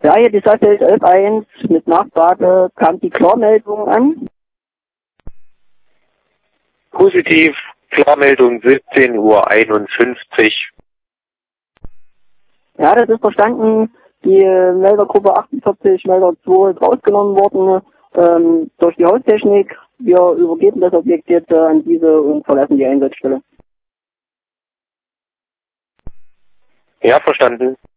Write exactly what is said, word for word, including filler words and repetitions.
Ja, hier die Seite elf eins mit Nachfrage kam die Klarmeldung an. Positiv, Klarmeldung siebzehn Uhr einundfünfzig. Ja, das ist verstanden. Die Meldergruppe achtundvierzig, Melder zwei ist rausgenommen worden ähm, durch die Haustechnik. Wir übergeben das Objekt jetzt äh, an diese und verlassen die Einsatzstelle. Ja, verstanden.